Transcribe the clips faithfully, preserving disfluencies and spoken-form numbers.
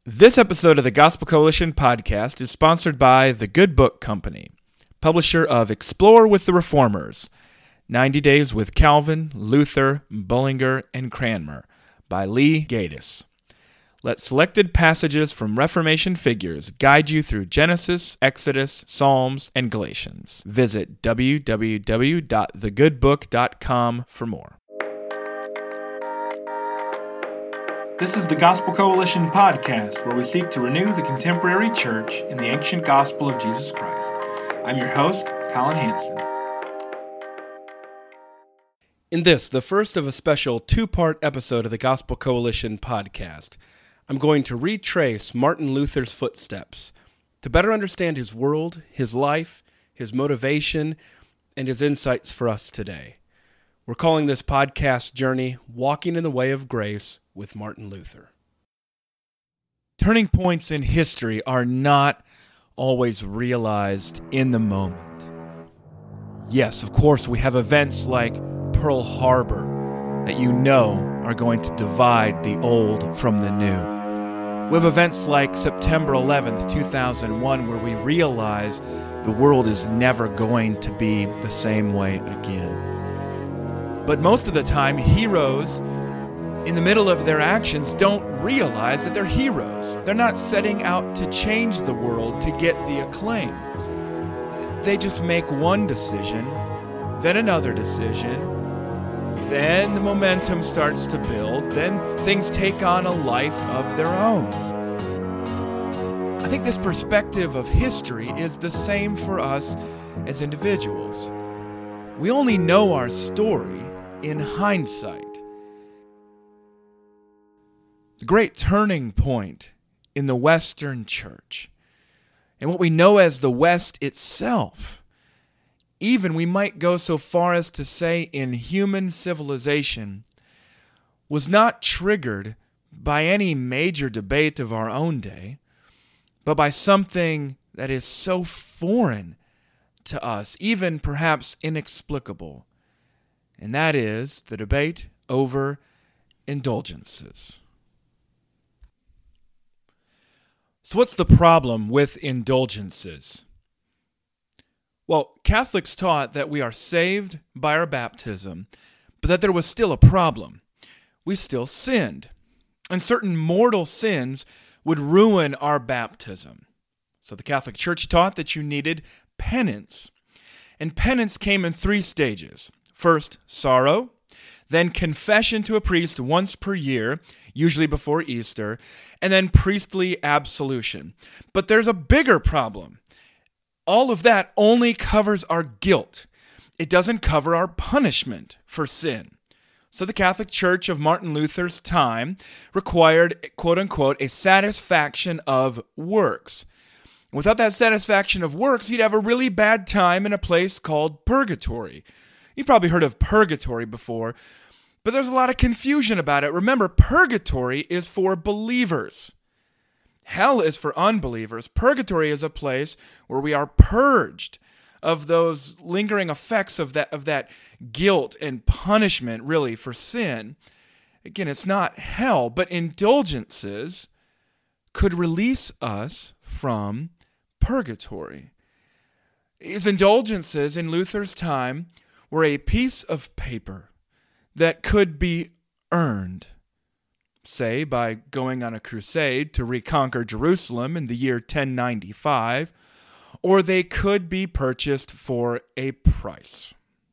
This episode of the Gospel Coalition podcast is sponsored by The Good Book Company, publisher of Explore with the Reformers, ninety Days with Calvin, Luther, Bullinger, and Cranmer, by Lee Gatiss. Let selected passages from Reformation figures guide you through Genesis, Exodus, Psalms, and Galatians. Visit w w w dot the good book dot com for more. This is the Gospel Coalition podcast, where we seek to renew the contemporary church in the ancient gospel of Jesus Christ. I'm your host, Colin Hanson. In this, the first of a special two-part episode of the Gospel Coalition podcast, I'm going to retrace Martin Luther's footsteps to better understand his world, his life, his motivation, and his insights for us today. We're calling this podcast journey Walking in the Way of Grace with Martin Luther. Turning points in history are not always realized in the moment. Yes, of course, we have events like Pearl Harbor that you know are going to divide the old from the new. We have events like September eleventh, two thousand one, where we realize the world is never going to be the same way again. But most of the time, heroes in the middle of their actions don't realize that they're heroes. They're not setting out to change the world to get the acclaim. They just make one decision, then another decision, then the momentum starts to build, then things take on a life of their own. I think this perspective of history is the same for us as individuals. We only know our story in hindsight. The great turning point in the Western Church, and what we know as the West itself, even we might go so far as to say in human civilization, was not triggered by any major debate of our own day, but by something that is so foreign to us, even perhaps inexplicable, and that is the debate over indulgences. So what's the problem with indulgences? Well, Catholics taught that we are saved by our baptism, but that there was still a problem. We still sinned, and certain mortal sins would ruin our baptism. So the Catholic Church taught that you needed penance, and penance came in three stages. First, sorrow, then confession to a priest once per year, usually before Easter, and then priestly absolution. But there's a bigger problem. All of that only covers our guilt. It doesn't cover our punishment for sin. So the Catholic Church of Martin Luther's time required, quote-unquote, a satisfaction of works. Without that satisfaction of works, you'd have a really bad time in a place called purgatory. You've probably heard of purgatory before, but there's a lot of confusion about it. Remember, purgatory is for believers. Hell is for unbelievers. Purgatory is a place where we are purged of those lingering effects of that, of that guilt and punishment, really, for sin. Again, it's not hell, but indulgences could release us from purgatory. His indulgences in Luther's time were a piece of paper that could be earned, say by going on a crusade to reconquer Jerusalem in the year ten ninety-five, or they could be purchased for a price.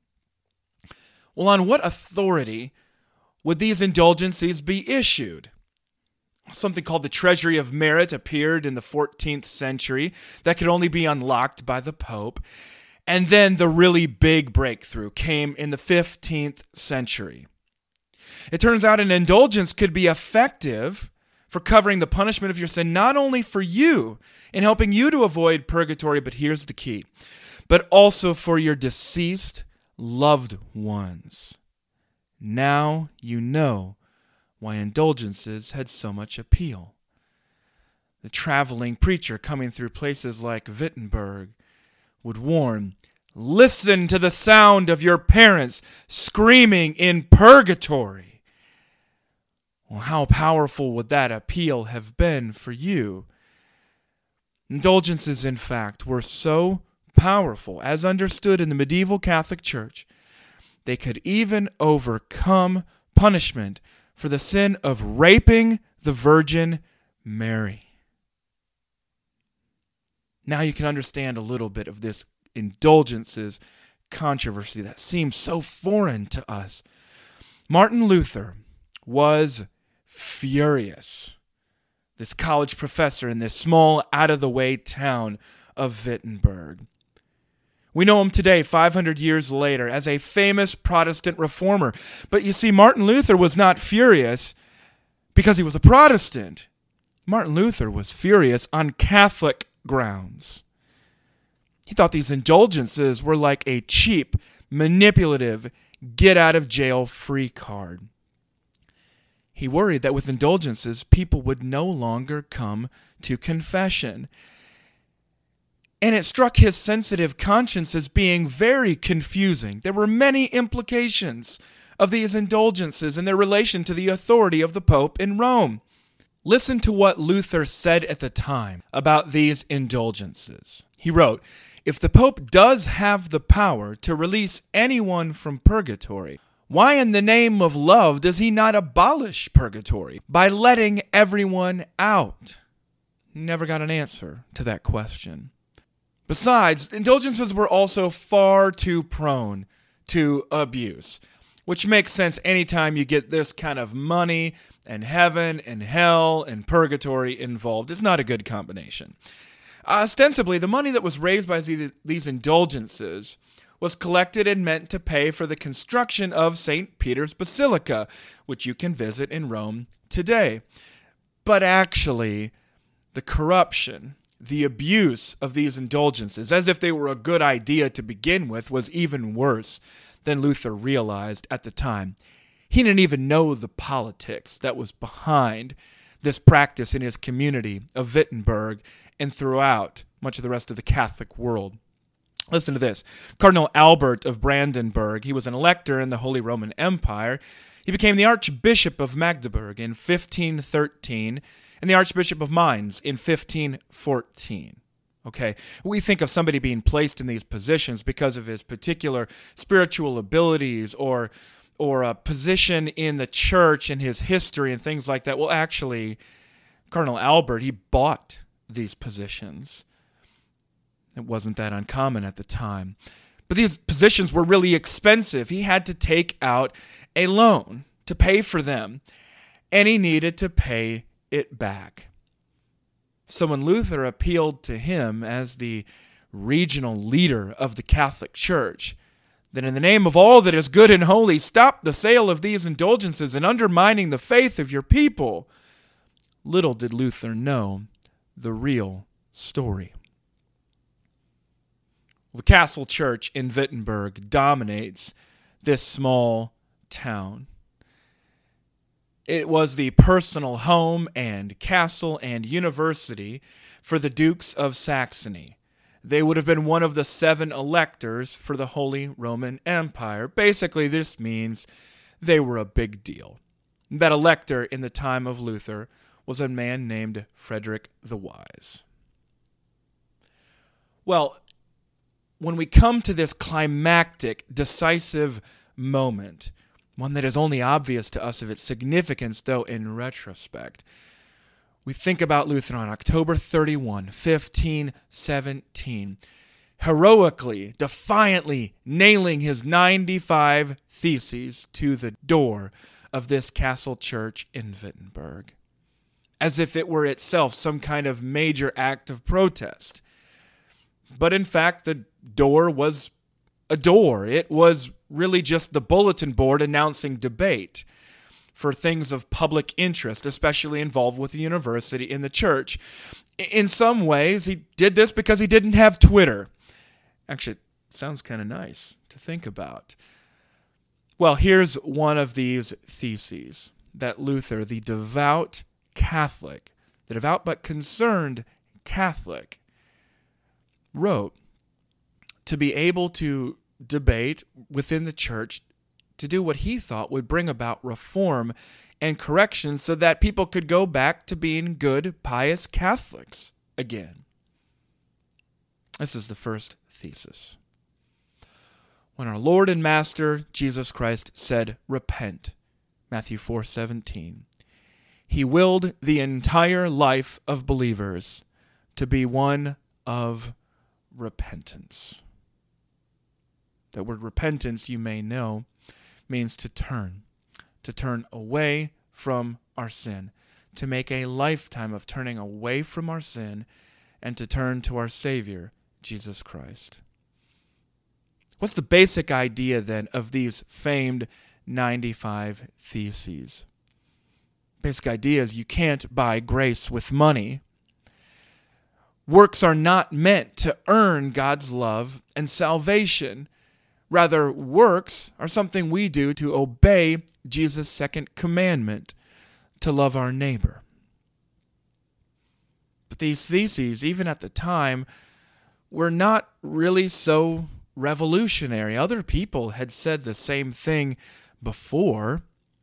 Well, on what authority would these indulgences be issued? Something called the Treasury of Merit appeared in the fourteenth century that could only be unlocked by the Pope. And then the really big breakthrough came in the fifteenth century. It turns out an indulgence could be effective for covering the punishment of your sin, not only for you, in helping you to avoid purgatory, but here's the key, but also for your deceased loved ones. Now you know why indulgences had so much appeal. The traveling preacher coming through places like Wittenberg would warn, listen to the sound of your parents screaming in purgatory. Well, how powerful would that appeal have been for you? Indulgences, in fact, were so powerful, as understood in the medieval Catholic Church, they could even overcome punishment for the sin of raping the Virgin Mary. Now you can understand a little bit of this indulgences controversy that seems so foreign to us. Martin Luther was furious. This college professor in this small, out-of-the-way town of Wittenberg. We know him today, five hundred years later, as a famous Protestant reformer. But you see, Martin Luther was not furious because he was a Protestant. Martin Luther was furious on Catholic grounds. He thought these indulgences were like a cheap, manipulative, get-out-of-jail-free card. He worried that with indulgences, people would no longer come to confession. And it struck his sensitive conscience as being very confusing. There were many implications of these indulgences and their relation to the authority of the Pope in Rome. Listen to what Luther said at the time about these indulgences. He wrote, "If the Pope does have the power to release anyone from purgatory, why in the name of love does he not abolish purgatory by letting everyone out?" Never got an answer to that question. Besides, indulgences were also far too prone to abuse, which makes sense anytime you get this kind of money and heaven and hell and purgatory involved. It's not a good combination. Ostensibly, the money that was raised by these indulgences was collected and meant to pay for the construction of Saint Peter's Basilica, which you can visit in Rome today. But actually, the corruption, the abuse of these indulgences, as if they were a good idea to begin with, was even worse than Luther realized at the time. He didn't even know the politics that was behind this practice in his community of Wittenberg and throughout much of the rest of the Catholic world. Listen to this. Cardinal Albert of Brandenburg, he was an elector in the Holy Roman Empire. He became the Archbishop of Magdeburg in fifteen thirteen and the Archbishop of Mainz in fifteen fourteen. Okay, we think of somebody being placed in these positions because of his particular spiritual abilities or or a position in the church and his history and things like that. Well, actually, Cardinal Albert, he bought these positions. It wasn't that uncommon at the time. But these positions were really expensive. He had to take out a loan to pay for them, and he needed to pay it back. So when Luther appealed to him as the regional leader of the Catholic Church, that in the name of all that is good and holy, stop the sale of these indulgences and undermining the faith of your people, little did Luther know the real story. The Castle Church in Wittenberg dominates this small town. It was the personal home and castle and university for the Dukes of Saxony. They would have been one of the seven electors for the Holy Roman Empire. Basically, this means they were a big deal. That elector in the time of Luther was a man named Frederick the Wise. Well, when we come to this climactic, decisive moment, one that is only obvious to us of its significance, though, in retrospect, we think about Luther on October thirty-first, fifteen seventeen, heroically, defiantly nailing his ninety-five theses to the door of this castle church in Wittenberg, as if it were itself some kind of major act of protest. But in fact, the door was a door. It was really just the bulletin board announcing debate for things of public interest, especially involved with the university and the church. In some ways, he did this because he didn't have Twitter. Actually, it sounds kind of nice to think about. Well, here's one of these theses that Luther, the devout Catholic, the devout but concerned Catholic, wrote to be able to debate within the church to do what he thought would bring about reform and correction so that people could go back to being good, pious Catholics again. This is the first thesis. When our Lord and Master Jesus Christ said, "Repent," Matthew four seventeen, he willed the entire life of believers to be one of repentance. That word repentance, you may know, means to turn, to turn away from our sin, to make a lifetime of turning away from our sin and to turn to our Savior, Jesus Christ. What's the basic idea then of these famed ninety-five theses? Basic idea is you can't buy grace with money. Works are not meant to earn God's love and salvation. Rather, works are something we do to obey Jesus' second commandment, to love our neighbor. But these theses, even at the time, were not really so revolutionary. Other people had said the same thing before.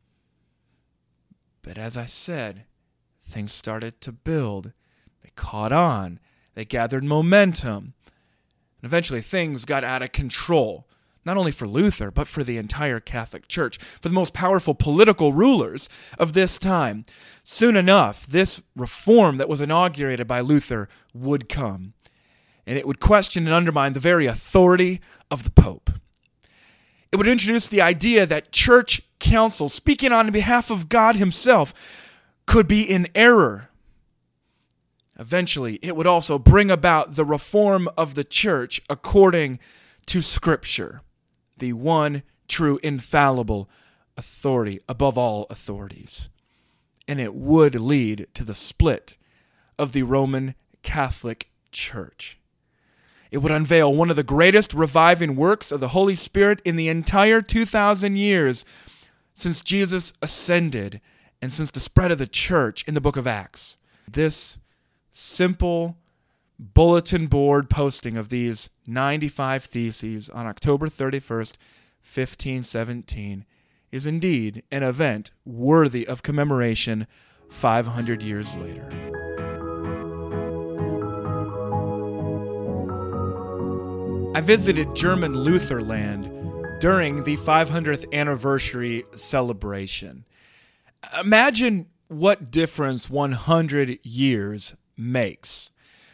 But as I said, things started to build. They caught on. They gathered momentum. And eventually things got out of control. Not only for Luther, but for the entire Catholic Church, for the most powerful political rulers of this time. Soon enough, this reform that was inaugurated by Luther would come, and it would question and undermine the very authority of the Pope. It would introduce the idea that church councils, speaking on behalf of God himself, could be in error. Eventually, it would also bring about the reform of the church according to Scripture, the one true infallible authority above all authorities. And it would lead to the split of the Roman Catholic Church. It would unveil one of the greatest reviving works of the Holy Spirit in the entire two thousand years since Jesus ascended and since the spread of the church in the book of Acts. This simple bulletin board posting of these ninety-five theses on October thirty-first, fifteen seventeen is indeed an event worthy of commemoration five hundred years later. I visited German Lutherland during the five hundredth anniversary celebration. Imagine what difference one hundred years makes.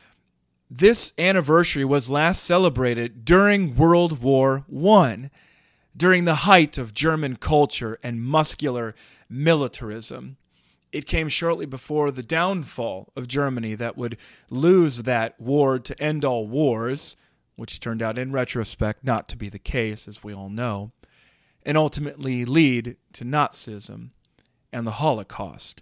This anniversary was last celebrated during World War One, during the height of German culture and muscular militarism. It came shortly before the downfall of Germany that would lose that war to end all wars, which turned out in retrospect not to be the case, as we all know, and ultimately lead to Nazism and the Holocaust.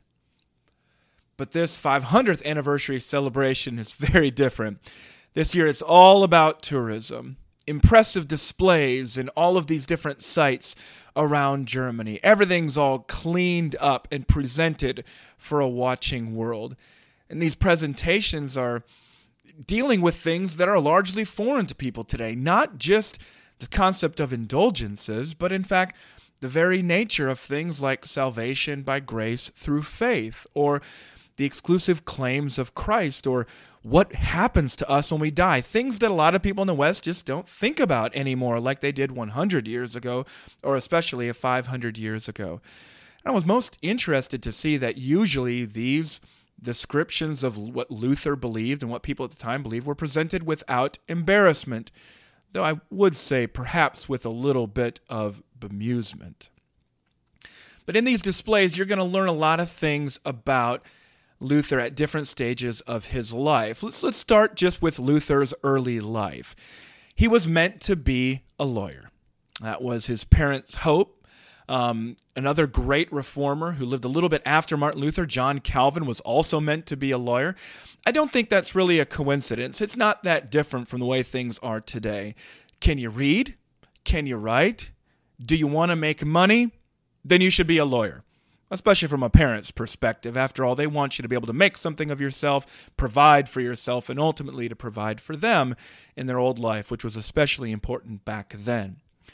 But this five hundredth anniversary celebration is very different. This year it's all about tourism, impressive displays in all of these different sites around Germany. Everything's all cleaned up and presented for a watching world. And these presentations are dealing with things that are largely foreign to people today, not just the concept of indulgences, but in fact, the very nature of things like salvation by grace through faith, or the exclusive claims of Christ, or what happens to us when we die. Things that a lot of people in the West just don't think about anymore like they did one hundred years ago, or especially five hundred years ago. And I was most interested to see that usually these descriptions of what Luther believed and what people at the time believed were presented without embarrassment, though I would say perhaps with a little bit of bemusement. But in these displays, you're going to learn a lot of things about Luther at different stages of his life. Let's, let's start just with Luther's early life. He was meant to be a lawyer. That was his parents' hope. Um, another great reformer who lived a little bit after Martin Luther, John Calvin, was also meant to be a lawyer. I don't think that's really a coincidence. It's not that different from the way things are today. Can you read? Can you write? Do you want to make money? Then you should be a lawyer, especially from a parent's perspective. After all, they want you to be able to make something of yourself, provide for yourself, and ultimately to provide for them in their old life, which was especially important back then.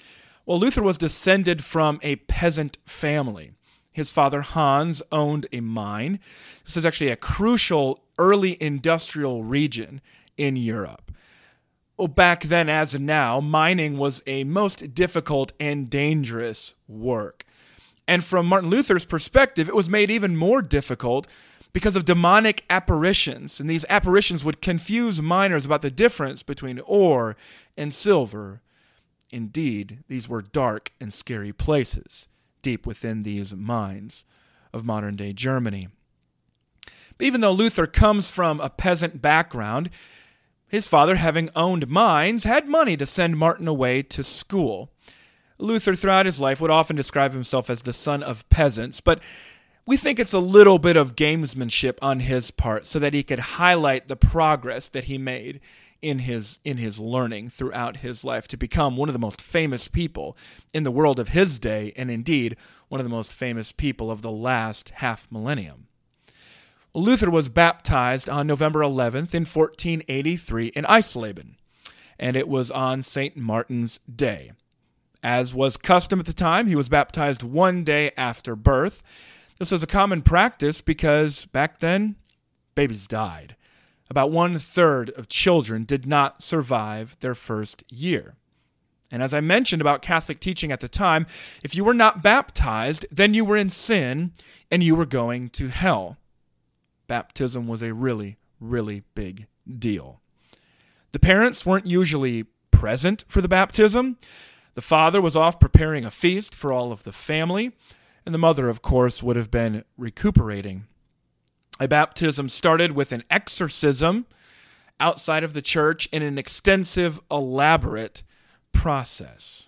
Well, Luther was descended from a peasant family. His father, Hans, owned a mine. This is actually a crucial early industrial region in Europe. Well, back then, as now, mining was a most difficult and dangerous work. And from Martin Luther's perspective, it was made even more difficult because of demonic apparitions. And these apparitions would confuse miners about the difference between ore and silver. Indeed, these were dark and scary places deep within these mines of modern-day Germany. But even though Luther comes from a peasant background, his father, having owned mines, had money to send Martin away to school. Luther, throughout his life, would often describe himself as the son of peasants, but we think it's a little bit of gamesmanship on his part so that he could highlight the progress that he made in his in his learning throughout his life to become one of the most famous people in the world of his day, and indeed one of the most famous people of the last half millennium. Luther was baptized on November eleventh in fourteen eighty-three in Eisleben, and it was on Saint Martin's Day. As was custom at the time, he was baptized one day after birth. This was a common practice because back then, babies died. About one-third of children did not survive their first year. And as I mentioned about Catholic teaching at the time, if you were not baptized, then you were in sin and you were going to hell. Baptism was a really, really big deal. The parents weren't usually present for the baptism. The father was off preparing a feast for all of the family, and the mother, of course, would have been recuperating. A baptism started with an exorcism outside of the church in an extensive, elaborate process.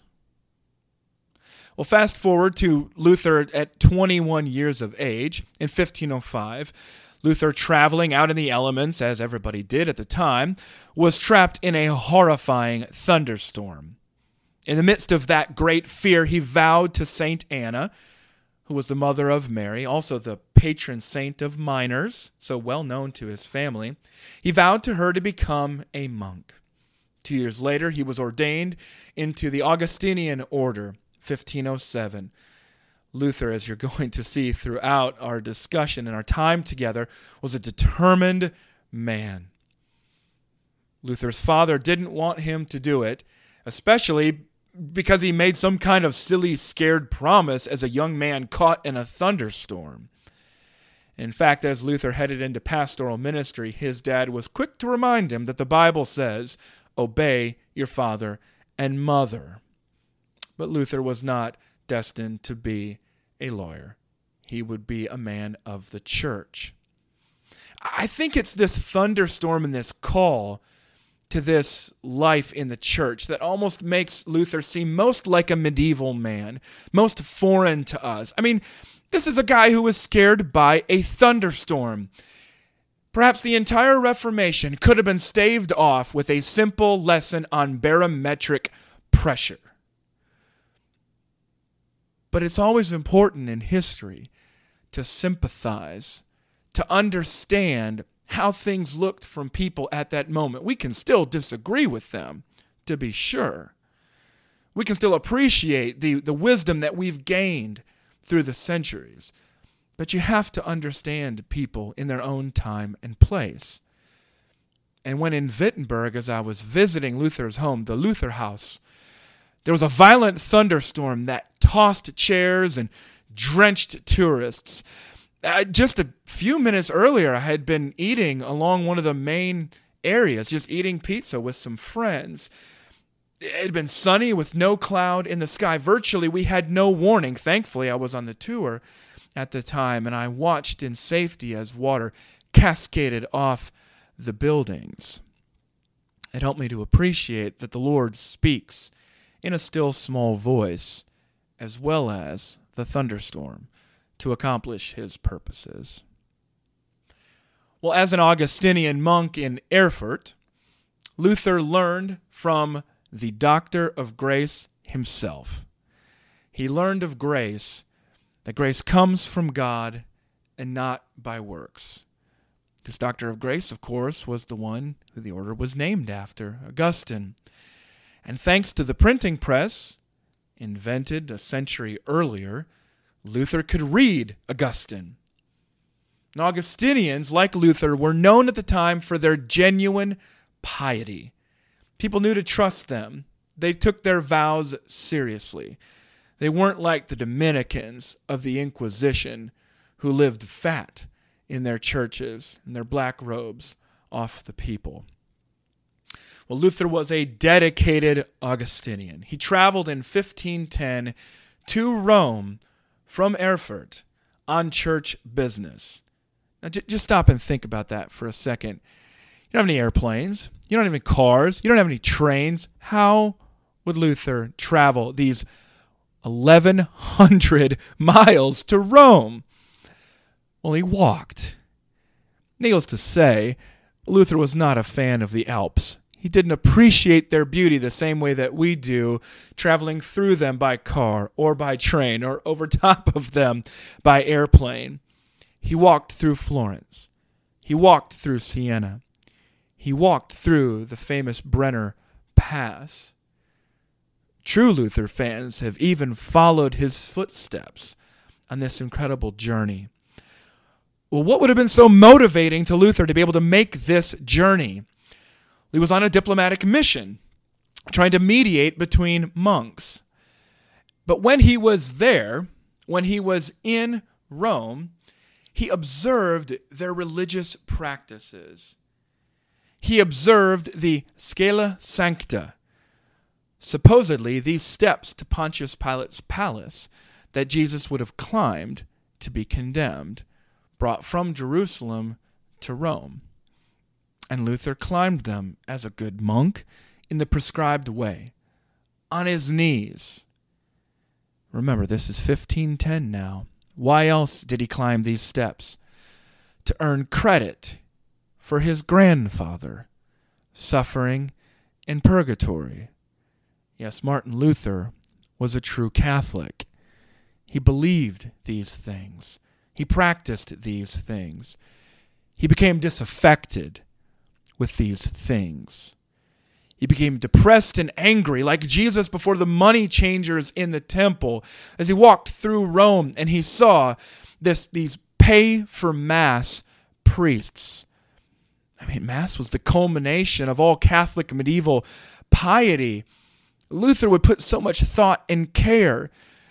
Well, fast forward to Luther at twenty-one years of age in fifteen oh five. Luther, traveling out in the elements, as everybody did at the time, was trapped in a horrifying thunderstorm. In the midst of that great fear, he vowed to Saint Anna, who was the mother of Mary, also the patron saint of miners, so well known to his family. He vowed to her to become a monk. Two years later, he was ordained into the Augustinian order, fifteen oh seven. Luther, as you're going to see throughout our discussion and our time together, was a determined man. Luther's father didn't want him to do it, especially because he made some kind of silly, scared promise as a young man caught in a thunderstorm. In fact, as Luther headed into pastoral ministry, his dad was quick to remind him that the Bible says, "Obey your father and mother." But Luther was not destined to be a lawyer. He would be a man of the church. I think it's this thunderstorm and this call to this life in the church that almost makes Luther seem most like a medieval man, most foreign to us. I mean, this is a guy who was scared by a thunderstorm. Perhaps the entire Reformation could have been staved off with a simple lesson on barometric pressure. But it's always important in history to sympathize, to understand how things looked from people at that moment. We can still disagree with them, to be sure. We can still appreciate the, the wisdom that we've gained through the centuries. But you have to understand people in their own time and place. And when in Wittenberg, as I was visiting Luther's home, the Luther House, there was a violent thunderstorm that tossed chairs and drenched tourists. Uh, just a few minutes earlier, I had been eating along one of the main areas, just eating pizza with some friends. It had been sunny with no cloud in the sky. Virtually, we had no warning. Thankfully, I was on the tour at the time, and I watched in safety as water cascaded off the buildings. It helped me to appreciate that the Lord speaks in a still small voice, as well as the thunderstorm, to accomplish his purposes. Well, as an Augustinian monk in Erfurt, Luther learned from the Doctor of Grace himself. He learned of grace, that grace comes from God and not by works. This Doctor of Grace, of course, was the one who the order was named after, Augustine. And thanks to the printing press, invented a century earlier, Luther could read Augustine. And Augustinians, like Luther, were known at the time for their genuine piety. People knew to trust them. They took their vows seriously. They weren't like the Dominicans of the Inquisition who lived fat in their churches and their black robes off the people. Well, Luther was a dedicated Augustinian. He traveled in fifteen ten to Rome from Erfurt on church business. Now, j- just stop and think about that for a second. You don't have any airplanes. You don't have any cars. You don't have any trains. How would Luther travel these eleven hundred miles to Rome? Well, he walked. Needless to say, Luther was not a fan of the Alps. He didn't appreciate their beauty the same way that we do, traveling through them by car or by train or over top of them by airplane. He walked through Florence. He walked through Siena. He walked through the famous Brenner Pass. True Luther fans have even followed his footsteps on this incredible journey. Well, what would have been so motivating to Luther to be able to make this journey? He was on a diplomatic mission, trying to mediate between monks. But when he was there, when he was in Rome, he observed their religious practices. He observed the Scala Sancta, supposedly these steps to Pontius Pilate's palace that Jesus would have climbed to be condemned, brought from Jerusalem to Rome. And Luther climbed them as a good monk in the prescribed way, on his knees. Remember, this is fifteen ten now. Why else did he climb these steps? To earn credit for his grandfather suffering in purgatory. Yes, Martin Luther was a true Catholic. He believed these things. He practiced these things. He became disaffected with these things. He became depressed and angry, like Jesus before the money changers in the temple, as he walked through Rome and he saw this these pay-for-mass priests. I mean, Mass was the culmination of all Catholic medieval piety. Luther would put so much thought and care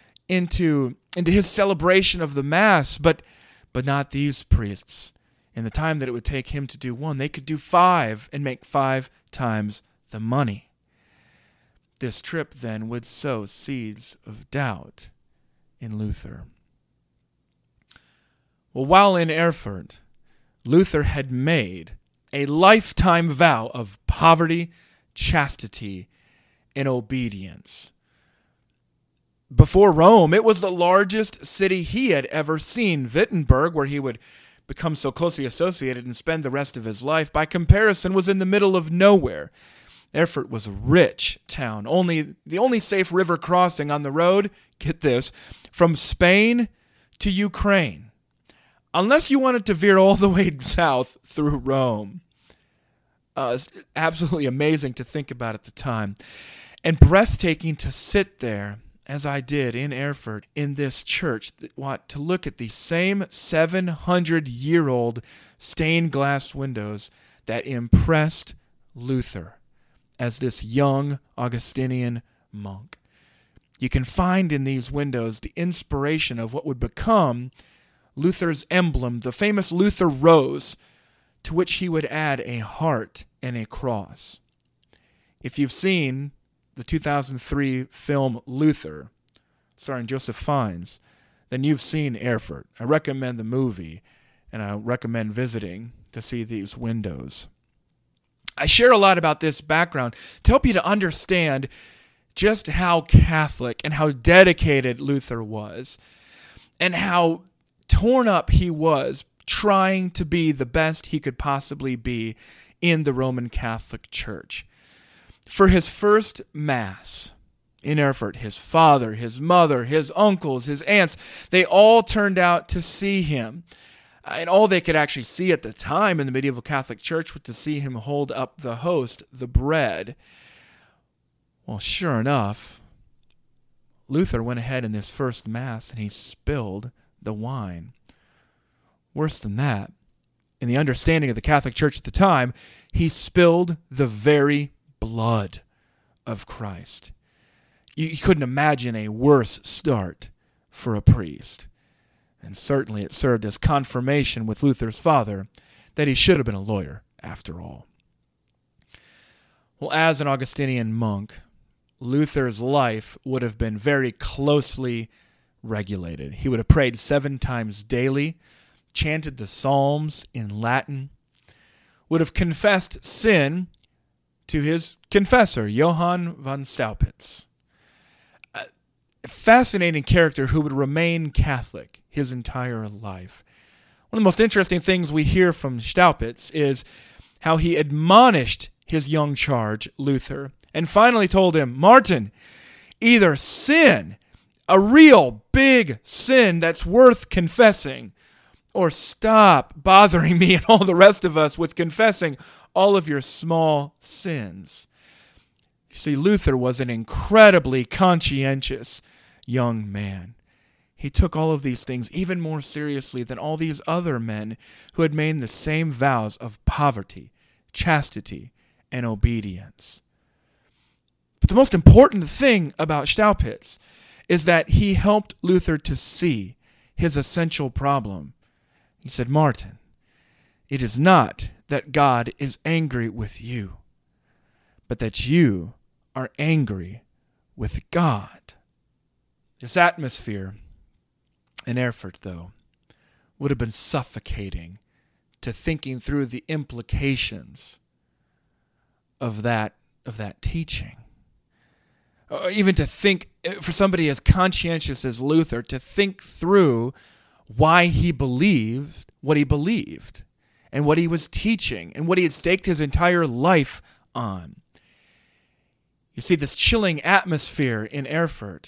into, into his celebration of the Mass, but, but not these priests. In the time that it would take him to do one, they could do five and make five times the money. This trip, then, would sow seeds of doubt in Luther. Well, while in Erfurt, Luther had made a lifetime vow of poverty, chastity, and obedience. Before Rome, it was the largest city he had ever seen. Wittenberg, where he would become so closely associated and spend the rest of his life, by comparison, was in the middle of nowhere. Erfurt was a rich town. Only the only safe river crossing on the road, get this, from Spain to Ukraine. Unless you wanted to veer all the way south through Rome. Uh, it's absolutely amazing to think about at the time. And breathtaking to sit there, as I did in Erfurt, in this church, what, to look at the same seven hundred year old stained glass windows that impressed Luther as this young Augustinian monk. You can find in these windows the inspiration of what would become Luther's emblem, the famous Luther rose, to which he would add a heart and a cross. If you've seen the two thousand three film Luther, starring Joseph Fiennes, then you've seen Erfurt. I recommend the movie, and I recommend visiting to see these windows. I share a lot about this background to help you to understand just how Catholic and how dedicated Luther was, and how torn up he was trying to be the best he could possibly be in the Roman Catholic Church. For his first Mass in Erfurt, his father, his mother, his uncles, his aunts, they all turned out to see him. And all they could actually see at the time in the medieval Catholic Church was to see him hold up the host, the bread. Well, sure enough, Luther went ahead in this first Mass and he spilled the wine. Worse than that, in the understanding of the Catholic Church at the time, he spilled the very blood of Christ. You, you couldn't imagine a worse start for a priest. And certainly it served as confirmation with Luther's father that he should have been a lawyer after all. Well, as an Augustinian monk, Luther's life would have been very closely regulated. He would have prayed seven times daily, chanted the Psalms in Latin, would have confessed sin to his confessor, Johann von Staupitz. A fascinating character who would remain Catholic his entire life. One of the most interesting things we hear from Staupitz is how he admonished his young charge, Luther, and finally told him, Martin, either sin, a real big sin that's worth confessing, or stop bothering me and all the rest of us with confessing all of your small sins. You see, Luther was an incredibly conscientious young man. He took all of these things even more seriously than all these other men who had made the same vows of poverty, chastity, and obedience. But the most important thing about Staupitz is that he helped Luther to see his essential problem. He said, Martin, it is not that God is angry with you, but that you are angry with God. This atmosphere in Erfurt, though, would have been suffocating to thinking through the implications of that, of that teaching. Or even to think, for somebody as conscientious as Luther, to think through why he believed what he believed and what he was teaching and what he had staked his entire life on. You see, this chilling atmosphere in Erfurt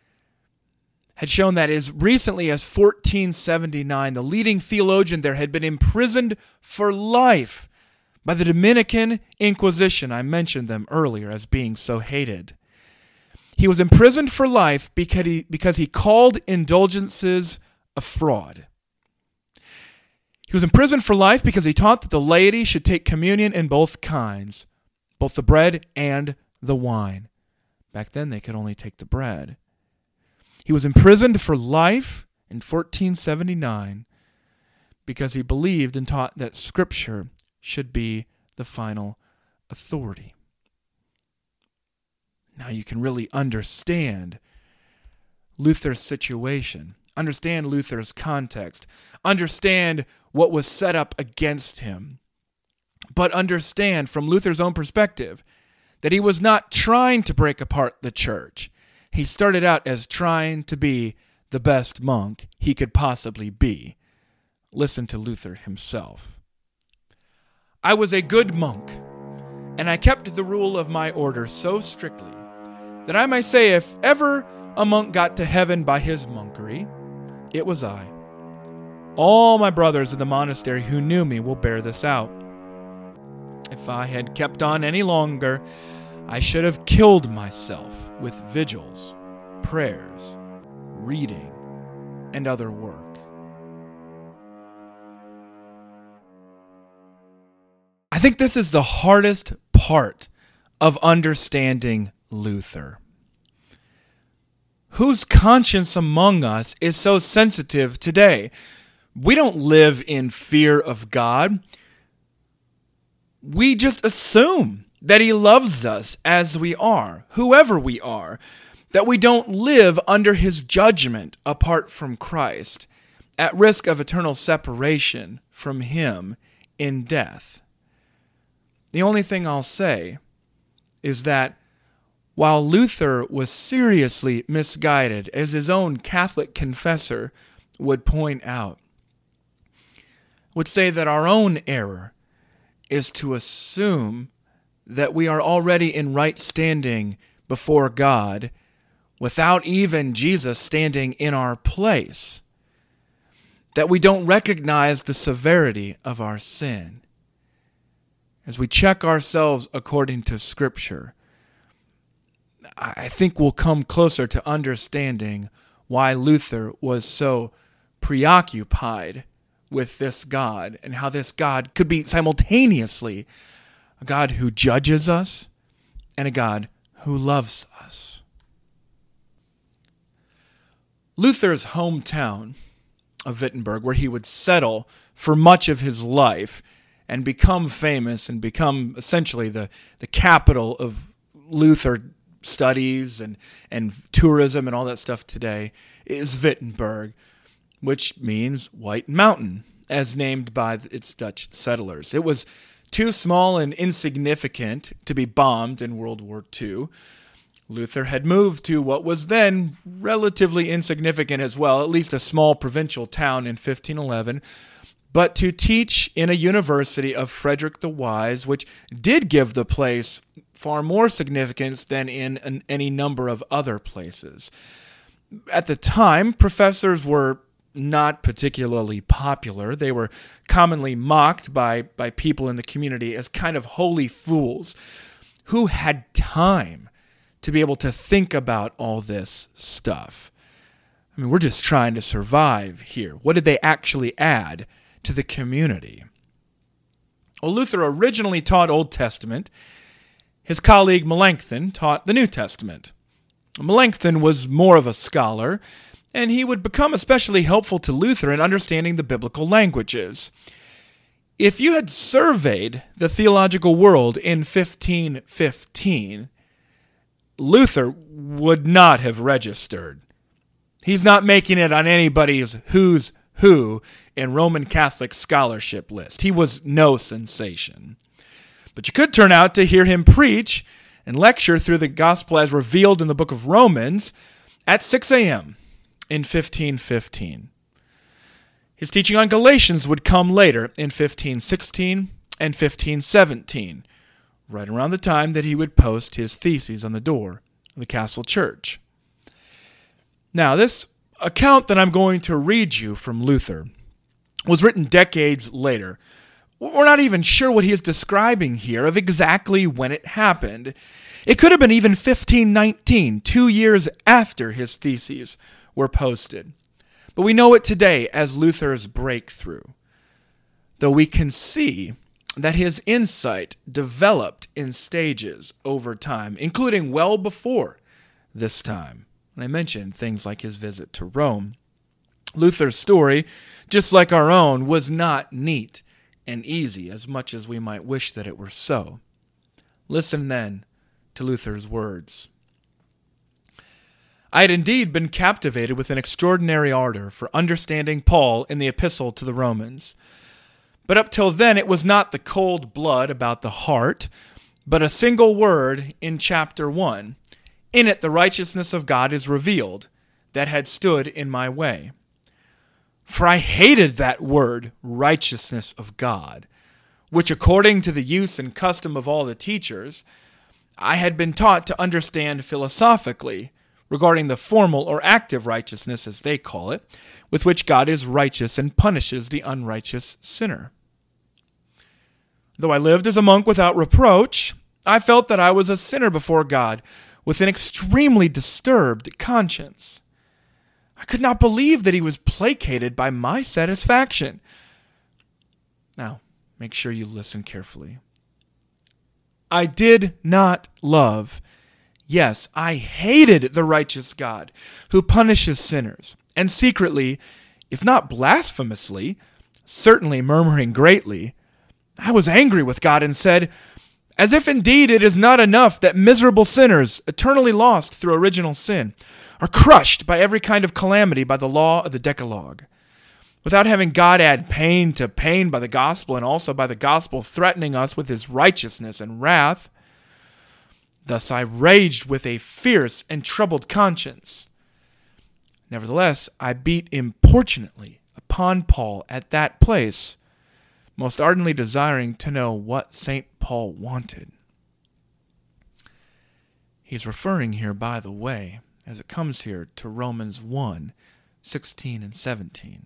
had shown that as recently as fourteen seventy-nine, the leading theologian there had been imprisoned for life by the Dominican Inquisition. I mentioned them earlier as being so hated. He was imprisoned for life because he, because he called indulgences a fraud. He was imprisoned for life because he taught that the laity should take communion in both kinds, both the bread and the wine. Back then they could only take the bread. He was imprisoned for life in fourteen seventy-nine because he believed and taught that Scripture should be the final authority. Now you can really understand Luther's situation, understand Luther's context, understand what was set up against him, but understand from Luther's own perspective that he was not trying to break apart the church. He started out as trying to be the best monk he could possibly be. Listen to Luther himself. I was a good monk, and I kept the rule of my order so strictly that I may say if ever a monk got to heaven by his monkery, it was I. All my brothers in the monastery who knew me will bear this out. If I had kept on any longer, I should have killed myself with vigils, prayers, reading, and other work. I think this is the hardest part of understanding Luther. Whose conscience among us is so sensitive today? We don't live in fear of God. We just assume that he loves us as we are, whoever we are, that we don't live under his judgment apart from Christ, at risk of eternal separation from him in death. The only thing I'll say is that while Luther was seriously misguided, as his own Catholic confessor would point out, would say that our own error is to assume that we are already in right standing before God without even Jesus standing in our place, that we don't recognize the severity of our sin. As we check ourselves according to Scripture, I think we'll come closer to understanding why Luther was so preoccupied with this God and how this God could be simultaneously a God who judges us and a God who loves us. Luther's hometown of Wittenberg, where he would settle for much of his life and become famous and become essentially the, the capital of Luther studies and, and tourism and all that stuff today, is Wittenberg, which means White Mountain, as named by its Dutch settlers. It was too small and insignificant to be bombed in World War Two. Luther had moved to what was then relatively insignificant as well, at least a small provincial town in fifteen eleven, but to teach in a university of Frederick the Wise, which did give the place far more significance than in an, any number of other places. At the time, professors were not particularly popular. They were commonly mocked by, by people in the community as kind of holy fools who had time to be able to think about all this stuff. I mean, we're just trying to survive here. What did they actually add to the community? Well, Luther originally taught Old Testament. His colleague Melanchthon taught the New Testament. Melanchthon was more of a scholar, and he would become especially helpful to Luther in understanding the biblical languages. If you had surveyed the theological world in fifteen fifteen, Luther would not have registered. He's not making it on anybody's who's who in Roman Catholic scholarship list. He was no sensation. But you could turn out to hear him preach and lecture through the gospel as revealed in the book of Romans at six a.m. in fifteen fifteen. His teaching on Galatians would come later in fifteen sixteen and fifteen seventeen, right around the time that he would post his theses on the door of the castle church. Now, this account that I'm going to read you from Luther was written decades later. We're not even sure what he is describing here of exactly when it happened. It could have been even fifteen nineteen, two years after his theses were posted. But we know it today as Luther's breakthrough, though we can see that his insight developed in stages over time, including well before this time. And I mentioned things like his visit to Rome. Luther's story, just like our own, was not neat and easy as much as we might wish that it were so. Listen then to Luther's words. I had indeed been captivated with an extraordinary ardor for understanding Paul in the epistle to the Romans. But up till then it was not the cold blood about the heart, but a single word in chapter one. In it the righteousness of God is revealed, that had stood in my way. For I hated that word, righteousness of God, which according to the use and custom of all the teachers, I had been taught to understand philosophically, regarding the formal or active righteousness, as they call it, with which God is righteous and punishes the unrighteous sinner. Though I lived as a monk without reproach, I felt that I was a sinner before God, with an extremely disturbed conscience. I could not believe that he was placated by my satisfaction. Now, make sure you listen carefully. I did not love, yes, I hated the righteous God who punishes sinners, and secretly, if not blasphemously, certainly murmuring greatly, I was angry with God and said, as if indeed it is not enough that miserable sinners, eternally lost through original sin, are crushed by every kind of calamity by the law of the Decalogue, without having God add pain to pain by the gospel, and also by the gospel threatening us with his righteousness and wrath. Thus I raged with a fierce and troubled conscience. Nevertheless, I beat importunately upon Paul at that place, most ardently desiring to know what Saint Paul wanted. He's referring here, by the way, as it comes here, to Romans one, sixteen and seventeen.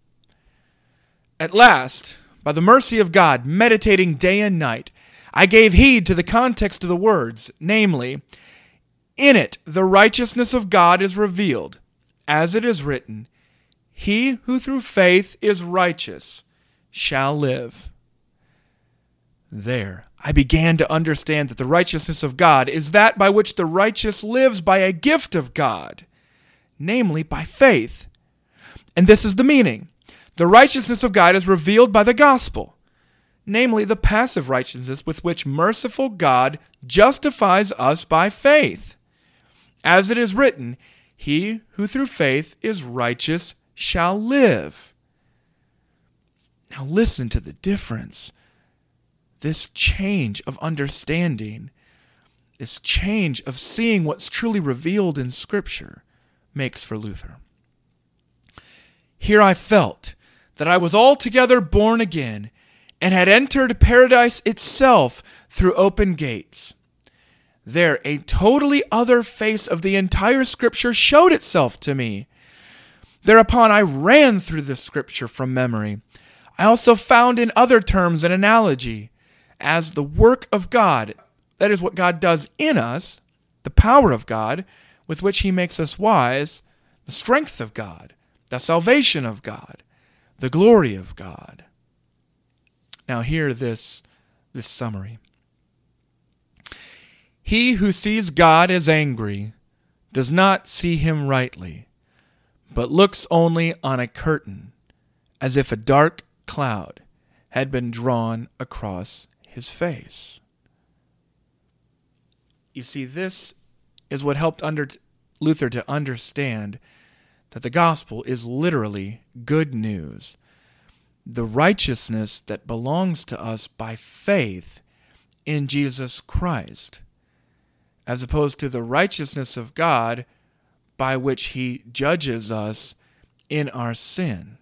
At last, by the mercy of God, meditating day and night, I gave heed to the context of the words, namely, In it, the righteousness of God is revealed, as it is written, "He who through faith is righteous shall live." There, I began to understand that the righteousness of God is that by which the righteous lives by a gift of God, namely by faith. And this is the meaning. The righteousness of God is revealed by the gospel, namely the passive righteousness with which merciful God justifies us by faith. As it is written, "He who through faith is righteous shall live." Now listen to the difference. This change of understanding, this change of seeing what's truly revealed in Scripture makes for Luther. Here I felt that I was altogether born again and had entered paradise itself through open gates. There, a totally other face of the entire Scripture showed itself to me. Thereupon I ran through the Scripture from memory. I also found in other terms an analogy as the work of God, that is what God does in us, the power of God with which he makes us wise, the strength of God, the salvation of God, the glory of God. Now hear this, this summary. He who sees God as angry does not see him rightly, but looks only on a curtain, as if a dark cloud had been drawn across his face. You see, this is what helped under Luther to understand that the gospel is literally good news. The righteousness that belongs to us by faith in Jesus Christ, as opposed to the righteousness of God by which he judges us in our sin.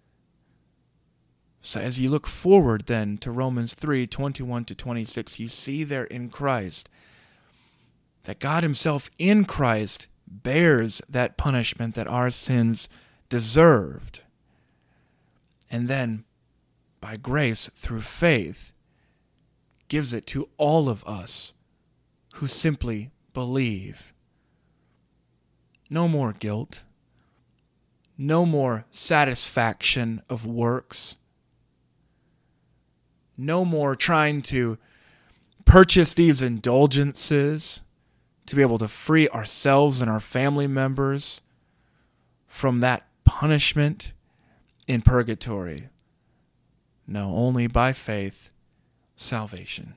So as you look forward then to Romans three, twenty-one to twenty-six, you see there in Christ that God himself in Christ bears that punishment that our sins deserved. And then, by grace, through faith, gives it to all of us who simply believe. No more guilt. No more satisfaction of works. No more trying to purchase these indulgences to be able to free ourselves and our family members from that punishment in purgatory. No, only by faith, salvation.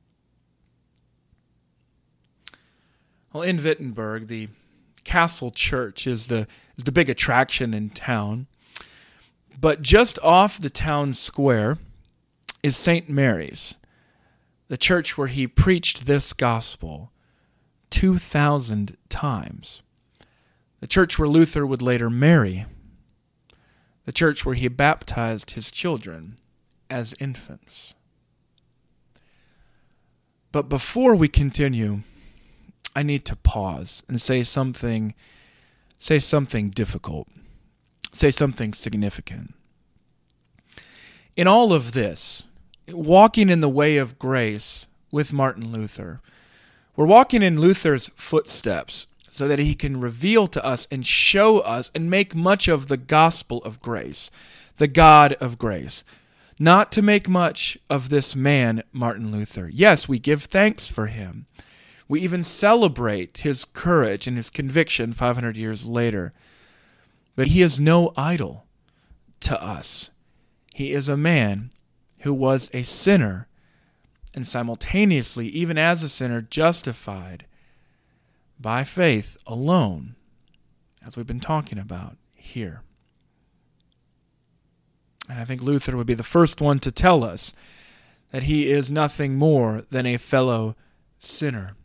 Well, in Wittenberg, the Castle Church is the is the big attraction in town. But just off the town square is Saint Mary's, the church where he preached this gospel two thousand times. The church where Luther would later marry. The church where he baptized his children as infants. But before we continue, I need to pause and say something, say something difficult, say something significant. In all of this, walking in the way of grace with Martin Luther, we're walking in Luther's footsteps so that he can reveal to us and show us and make much of the gospel of grace, the God of grace. Not to make much of this man, Martin Luther. Yes, we give thanks for him. We even celebrate his courage and his conviction five hundred years later. But he is no idol to us. He is a man who was a sinner and simultaneously, even as a sinner, justified by faith alone, as we've been talking about here. And I think Luther would be the first one to tell us that he is nothing more than a fellow sinner.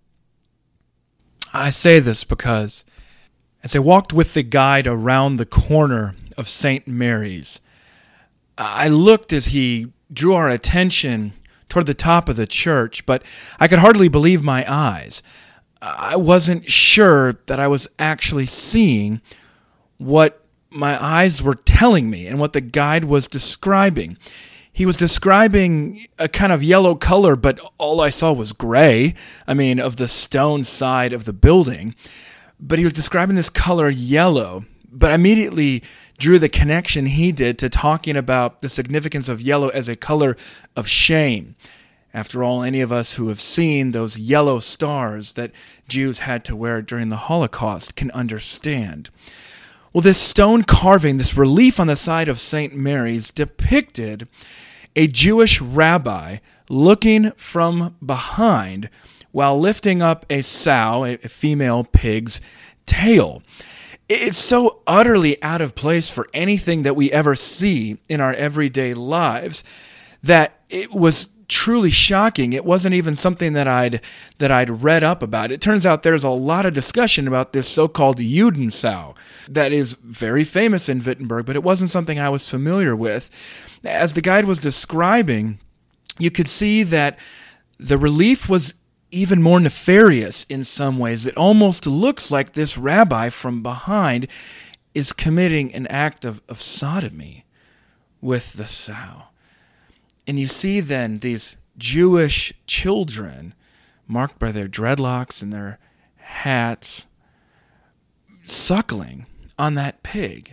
I say this because as I walked with the guide around the corner of Saint Mary's, I looked as he drew our attention toward the top of the church, but I could hardly believe my eyes. I wasn't sure that I was actually seeing what my eyes were telling me and what the guide was describing. he was describing a kind of yellow color, but all I saw was gray, I mean, of the stone side of the building. But he was describing this color yellow, but immediately drew the connection he did to talking about the significance of yellow as a color of shame. After all, any of us who have seen those yellow stars that Jews had to wear during the Holocaust can understand. Well, this stone carving, this relief on the side of Saint Mary's, depicted a Jewish rabbi looking from behind while lifting up a sow, a female pig's tail. It's so utterly out of place for anything that we ever see in our everyday lives that it was truly shocking. It wasn't even something that I'd that I'd read up about. It turns out there's a lot of discussion about this so-called Judensow that is very famous in Wittenberg, but it wasn't something I was familiar with. As the guide was describing, you could see that the relief was even more nefarious in some ways. It almost looks like this rabbi from behind is committing an act of, of sodomy with the sow. And you see then these Jewish children, marked by their dreadlocks and their hats, suckling on that pig.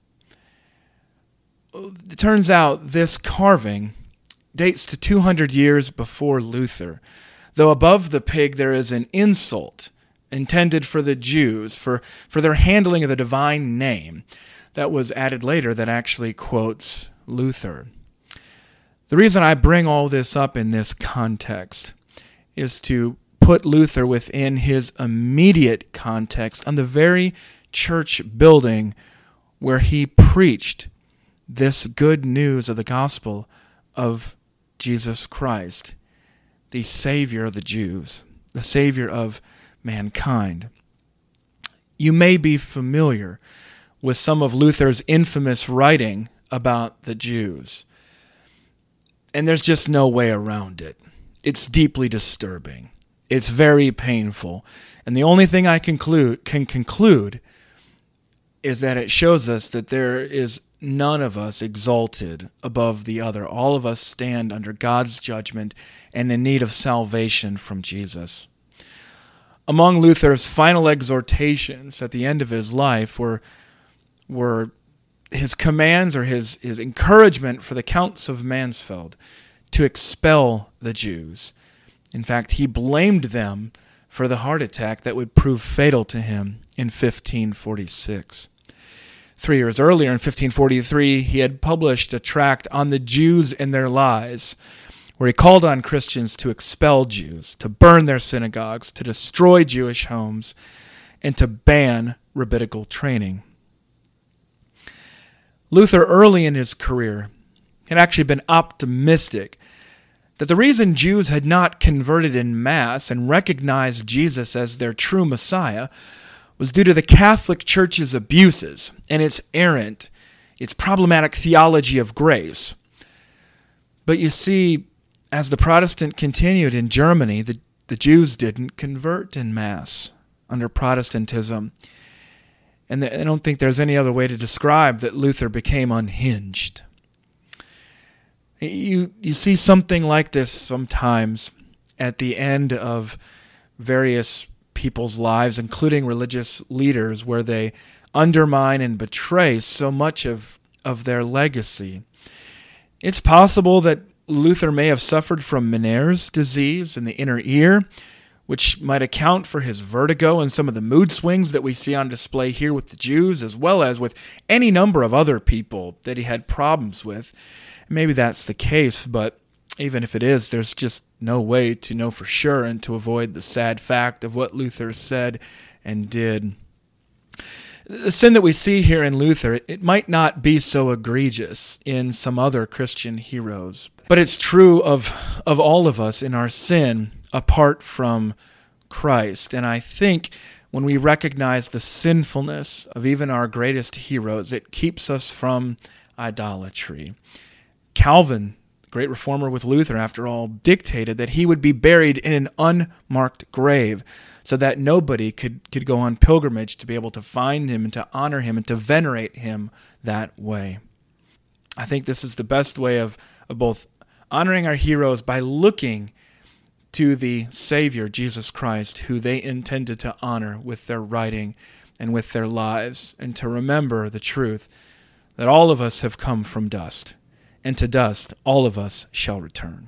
It turns out this carving dates to two hundred years before Luther, though above the pig there is an insult intended for the Jews, for, for their handling of the divine name, that was added later that actually quotes Luther. The reason I bring all this up in this context is to put Luther within his immediate context on the very church building where he preached this good news of the gospel of Jesus Christ, the Savior of the Jews, the Savior of mankind. You may be familiar with some of Luther's infamous writing about the Jews. And there's just no way around it. It's deeply disturbing. It's very painful. And the only thing I conclude, can conclude is that it shows us that there is none of us exalted above the other. All of us stand under God's judgment and in need of salvation from Jesus. Among Luther's final exhortations at the end of his life were, were his commands or his, his encouragement for the Counts of Mansfeld to expel the Jews. In fact, he blamed them for the heart attack that would prove fatal to him in fifteen forty-six. Three years earlier, in fifteen forty-three, he had published a tract on the Jews and their lies, where he called on Christians to expel Jews, to burn their synagogues, to destroy Jewish homes, and to ban rabbinical training. Luther, early in his career, had actually been optimistic that the reason Jews had not converted en masse and recognized Jesus as their true Messiah was due to the Catholic Church's abuses and its errant, its problematic theology of grace. But you see, as the Protestant continued in Germany, the, the Jews didn't convert en masse under Protestantism. And I don't think there's any other way to describe that Luther became unhinged. You you see something like this sometimes at the end of various people's lives, including religious leaders, where they undermine and betray so much of, of their legacy. It's possible that Luther may have suffered from Meniere's disease in the inner ear, which might account for his vertigo and some of the mood swings that we see on display here with the Jews, as well as with any number of other people that he had problems with. Maybe that's the case, but even if it is, there's just no way to know for sure and to avoid the sad fact of what Luther said and did. The sin that we see here in Luther, it might not be so egregious in some other Christian heroes, but it's true of, of all of us in our sin apart from Christ. And I think when we recognize the sinfulness of even our greatest heroes, it keeps us from idolatry. Calvin, the great reformer with Luther, after all, dictated that he would be buried in an unmarked grave so that nobody could, could go on pilgrimage to be able to find him and to honor him and to venerate him that way. I think this is the best way of, of both honoring our heroes by looking to the Savior, Jesus Christ, who they intended to honor with their writing and with their lives, and to remember the truth that all of us have come from dust, and to dust all of us shall return.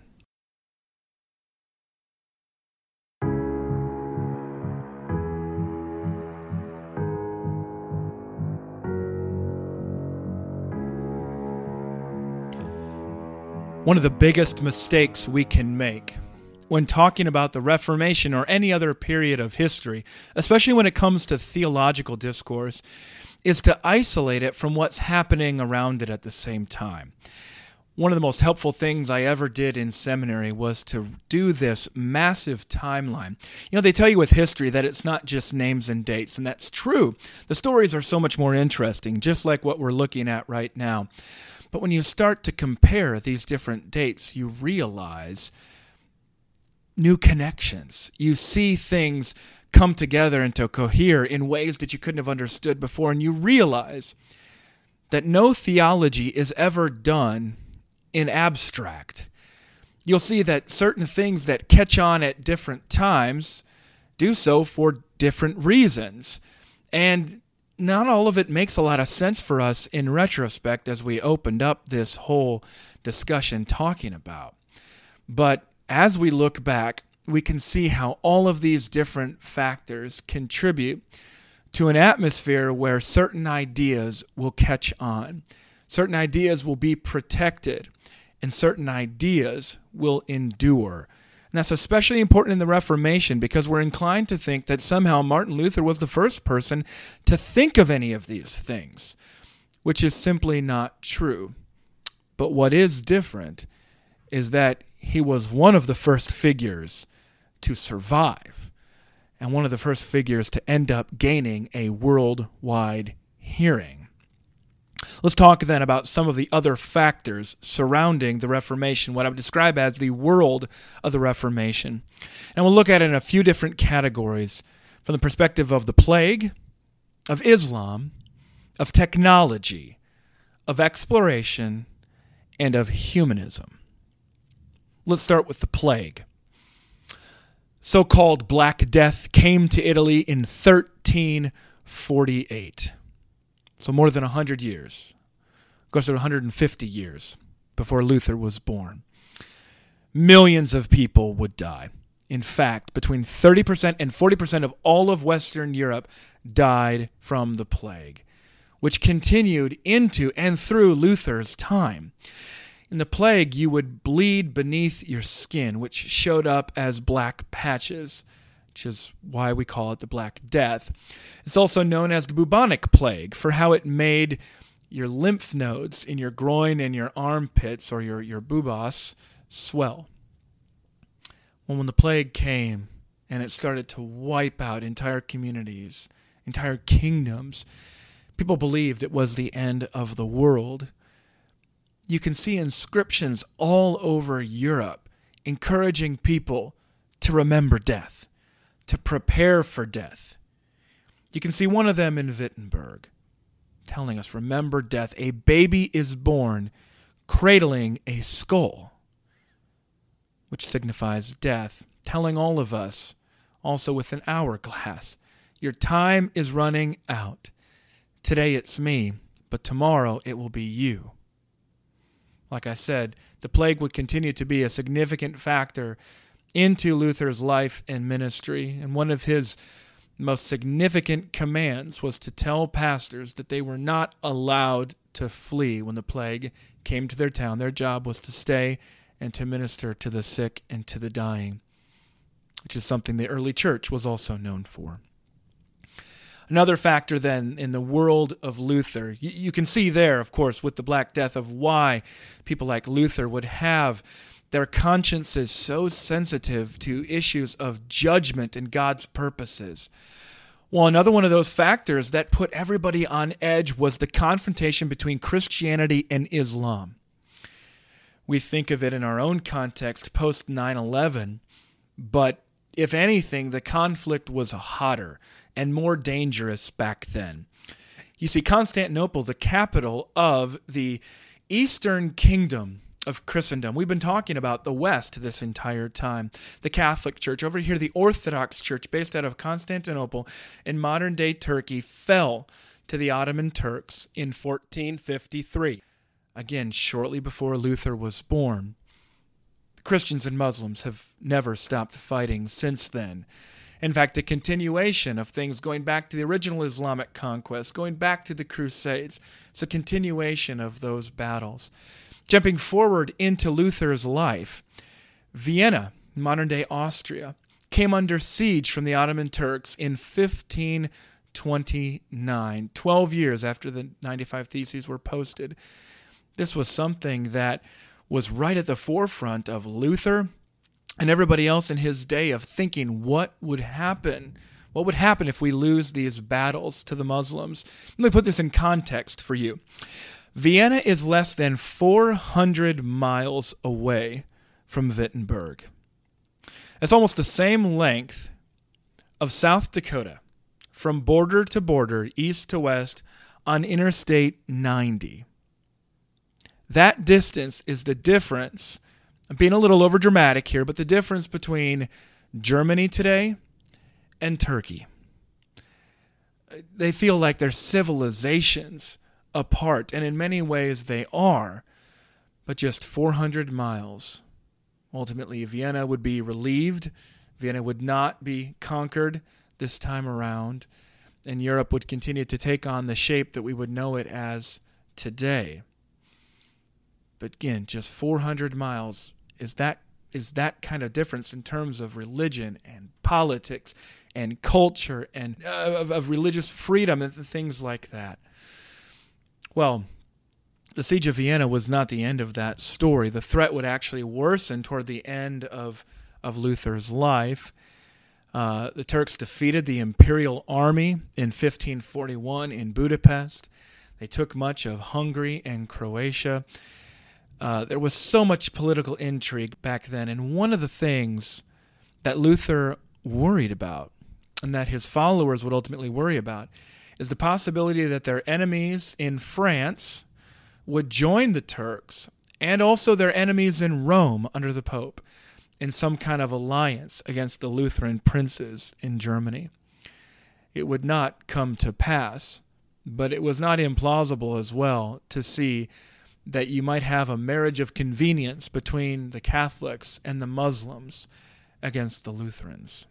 One of the biggest mistakes we can make when talking about the Reformation or any other period of history, especially when it comes to theological discourse, is to isolate it from what's happening around it at the same time. One of the most helpful things I ever did in seminary was to do this massive timeline. You know, they tell you with history that it's not just names and dates, and that's true. The stories are so much more interesting, just like what we're looking at right now. But when you start to compare these different dates, you realize new connections. You see things come together and to cohere in ways that you couldn't have understood before, and you realize that no theology is ever done in abstract. You'll see that certain things that catch on at different times do so for different reasons, and not all of it makes a lot of sense for us in retrospect as we opened up this whole discussion talking about. But as we look back, we can see how all of these different factors contribute to an atmosphere where certain ideas will catch on, certain ideas will be protected, and certain ideas will endure. And that's especially important in the Reformation because we're inclined to think that somehow Martin Luther was the first person to think of any of these things, which is simply not true. But what is different is that he was one of the first figures to survive and one of the first figures to end up gaining a worldwide hearing. Let's talk then about some of the other factors surrounding the Reformation, what I would describe as the world of the Reformation. And we'll look at it in a few different categories from the perspective of the plague, of Islam, of technology, of exploration, and of humanism. Let's start with the plague. So-called Black Death came to Italy in thirteen forty-eight. So more than one hundred years. Goes to one hundred fifty years before Luther was born. Millions of people would die. In fact, between thirty percent and forty percent of all of Western Europe died from the plague, which continued into and through Luther's time. In the plague, you would bleed beneath your skin, which showed up as black patches, which is why we call it the Black Death. It's also known as the bubonic plague for how it made your lymph nodes in your groin and your armpits, or your, your bubas, swell. Well, when the plague came and it started to wipe out entire communities, entire kingdoms, people believed it was the end of the world. You can see inscriptions all over Europe encouraging people to remember death, to prepare for death. You can see one of them in Wittenberg telling us, remember death. A baby is born cradling a skull, which signifies death, telling all of us, also with an hourglass, your time is running out. Today it's me, but tomorrow it will be you. Like I said, the plague would continue to be a significant factor into Luther's life and ministry, and one of his most significant commands was to tell pastors that they were not allowed to flee when the plague came to their town. Their job was to stay and to minister to the sick and to the dying, which is something the early church was also known for. Another factor then in the world of Luther, you, you can see there, of course, with the Black Death, of why people like Luther would have their consciences so sensitive to issues of judgment and God's purposes. Well, another one of those factors that put everybody on edge was the confrontation between Christianity and Islam. We think of it in our own context post nine eleven, but if anything, the conflict was hotter and more dangerous back then. You see, Constantinople, the capital of the Eastern Kingdom of Christendom. We've been talking about the West this entire time. The Catholic Church. Over here, the Orthodox Church, based out of Constantinople in modern-day Turkey, fell to the Ottoman Turks in fourteen fifty-three. Again, shortly before Luther was born. Christians and Muslims have never stopped fighting since then. In fact, a continuation of things going back to the original Islamic conquest, going back to the Crusades. It's a continuation of those battles. Jumping forward into Luther's life, Vienna, modern-day Austria, came under siege from the Ottoman Turks in fifteen twenty-nine, twelve years after the ninety-five Theses were posted. This was something that was right at the forefront of Luther and everybody else in his day of thinking, what would happen? What would happen if we lose these battles to the Muslims? Let me put this in context for you. Vienna is less than four hundred miles away from Wittenberg. It's almost the same length of South Dakota from border to border, east to west, on Interstate ninety. That distance is the difference, I'm being a little overdramatic here, but the difference between Germany today and Turkey. They feel like they're civilizations apart, and in many ways they are, but just four hundred miles. Ultimately, Vienna would be relieved. Vienna would not be conquered this time around, and Europe would continue to take on the shape that we would know it as today. But again, just four hundred miles is that is that kind of difference in terms of religion and politics and culture and uh, of, of religious freedom and things like that. Well, the Siege of Vienna was not the end of that story. The threat would actually worsen toward the end of, of Luther's life. Uh, the Turks defeated the Imperial Army in fifteen forty-one in Budapest. They took much of Hungary and Croatia. Uh, there was so much political intrigue back then, and one of the things that Luther worried about, and that his followers would ultimately worry about, is the possibility that their enemies in France would join the Turks, and also their enemies in Rome under the Pope, in some kind of alliance against the Lutheran princes in Germany. It would not come to pass, but it was not implausible as well to see that you might have a marriage of convenience between the Catholics and the Muslims against the Lutherans.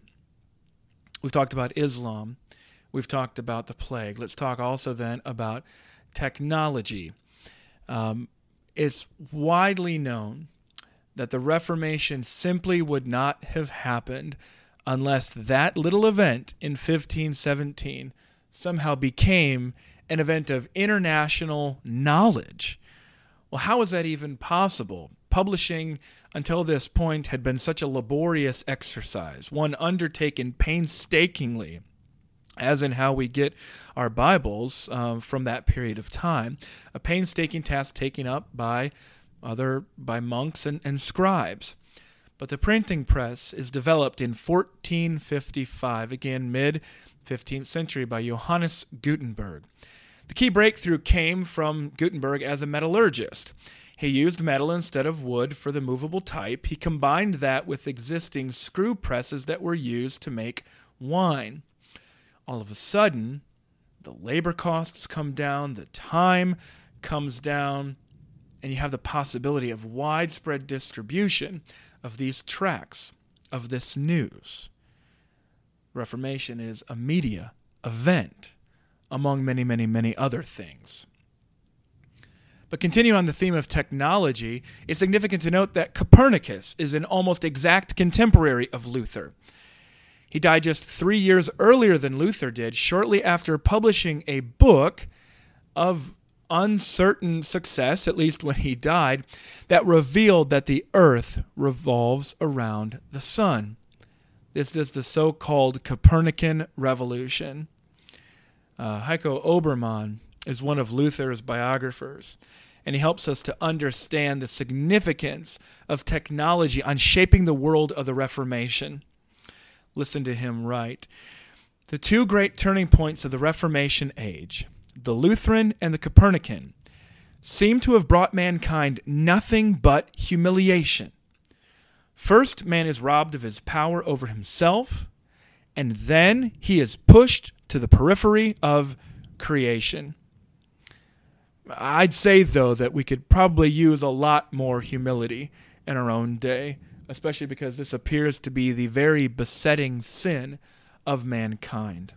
We've talked about Islam. We've talked about the plague. Let's talk also then about technology. Um, it's widely known that the Reformation simply would not have happened unless that little event in fifteen seventeen somehow became an event of international knowledge. Well, how is that even possible? Publishing until this point had been such a laborious exercise, one undertaken painstakingly, as in how we get our Bibles uh, from that period of time, a painstaking task taken up by other by monks and, and scribes. But the printing press is developed in fourteen fifty-five, again mid-fifteenth century, by Johannes Gutenberg. The key breakthrough came from Gutenberg as a metallurgist. He used metal instead of wood for the movable type. He combined that with existing screw presses that were used to make wine. All of a sudden, the labor costs come down, the time comes down, and you have the possibility of widespread distribution of these tracts, of this news. Reformation is a media event, among many, many, many other things. But continuing on the theme of technology, it's significant to note that Copernicus is an almost exact contemporary of Luther. He died just three years earlier than Luther did, shortly after publishing a book of uncertain success, at least when he died, that revealed that the earth revolves around the sun. This is the so-called Copernican revolution. Uh, Heiko Obermann is one of Luther's biographers, and he helps us to understand the significance of technology on shaping the world of the Reformation. Listen to him write, "The two great turning points of the Reformation age, the Lutheran and the Copernican, seem to have brought mankind nothing but humiliation. First, man is robbed of his power over himself, and then he is pushed to the periphery of creation. I'd say, though, that we could probably use a lot more humility in our own day, especially because this appears to be the very besetting sin of mankind.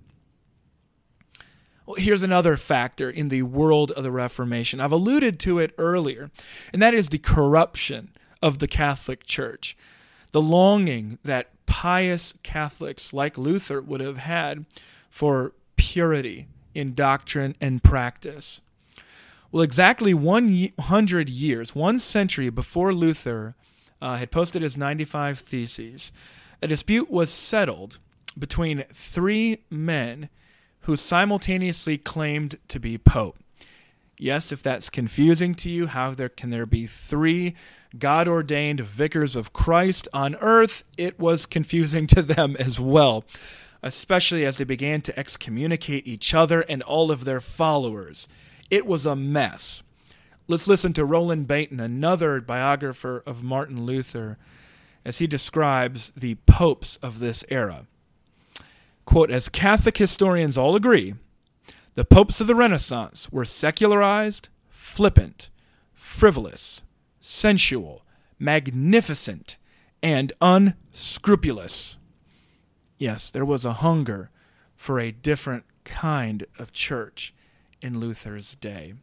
Well, here's another factor in the world of the Reformation. I've alluded to it earlier, and that is the corruption of the Catholic Church. The longing that pious Catholics like Luther would have had for purity in doctrine and practice. Well, exactly one hundred years, one century before Luther uh, had posted his ninety-five Theses, a dispute was settled between three men who simultaneously claimed to be Pope. Yes, if that's confusing to you, how there can there be three God-ordained vicars of Christ on earth? It was confusing to them as well, especially as they began to excommunicate each other and all of their followers. It was a mess. Let's listen to Roland Bainton, another biographer of Martin Luther, as he describes the popes of this era. Quote, as Catholic historians all agree, the popes of the Renaissance were secularized, flippant, frivolous, sensual, magnificent, and unscrupulous. Yes, there was a hunger for a different kind of church in Luther's day.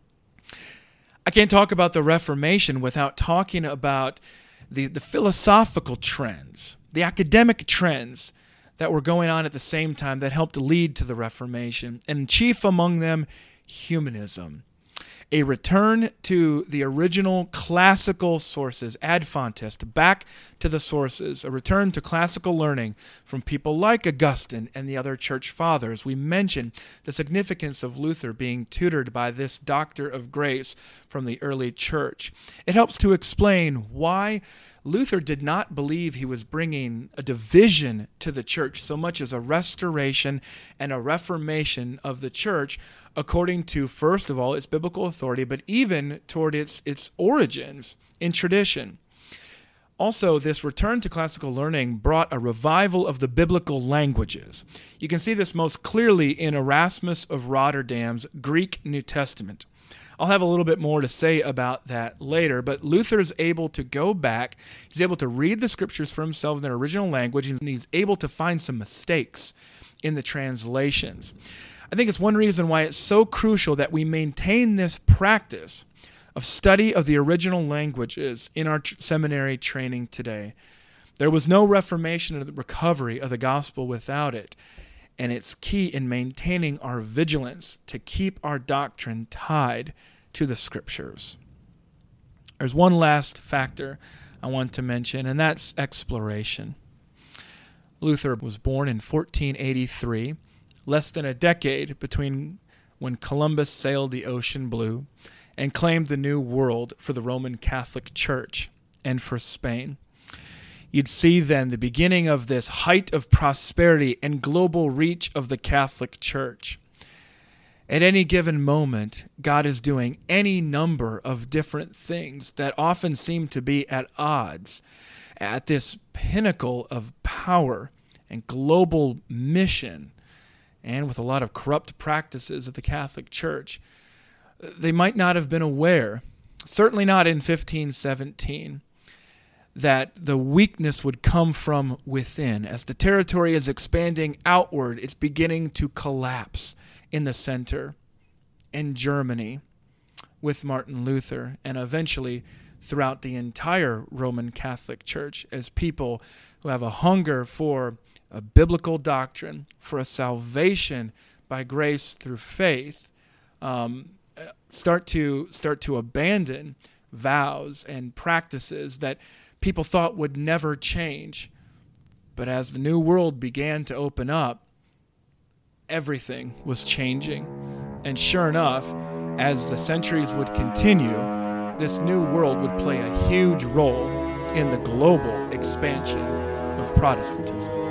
I can't talk about the Reformation without talking about the, the philosophical trends, the academic trends that were going on at the same time that helped lead to the Reformation, and chief among them, humanism. A return to the original classical sources, ad fontes, back to the sources, a return to classical learning from people like Augustine and the other church fathers. We mentioned the significance of Luther being tutored by this doctor of grace from the early church. It helps to explain why Luther did not believe he was bringing a division to the church so much as a restoration and a reformation of the church according to, first of all, its biblical authority, but even toward its, its origins in tradition. Also, this return to classical learning brought a revival of the biblical languages. You can see this most clearly in Erasmus of Rotterdam's Greek New Testament. I'll have a little bit more to say about that later, but Luther is able to go back, he's able to read the scriptures for himself in their original language, and he's able to find some mistakes in the translations. I think it's one reason why it's so crucial that we maintain this practice of study of the original languages in our tr- seminary training today. There was no reformation or the recovery of the gospel without it. And it's key in maintaining our vigilance to keep our doctrine tied to the scriptures. There's one last factor I want to mention, and that's exploration. Luther was born in fourteen eighty-three, less than a decade between when Columbus sailed the ocean blue and claimed the New World for the Roman Catholic Church and for Spain. You'd see then the beginning of this height of prosperity and global reach of the Catholic Church. At any given moment, God is doing any number of different things that often seem to be at odds. At this pinnacle of power and global mission, and with a lot of corrupt practices of the Catholic Church, they might not have been aware, certainly not in fifteen seventeen, that the weakness would come from within. As the territory is expanding outward, it's beginning to collapse in the center, in Germany, with Martin Luther, and eventually throughout the entire Roman Catholic Church, as people who have a hunger for a biblical doctrine, for a salvation by grace through faith, um, start to start to abandon vows and practices that people thought would never change. But as the New World began to open up, everything was changing. And sure enough, as the centuries would continue, this New World would play a huge role in the global expansion of Protestantism.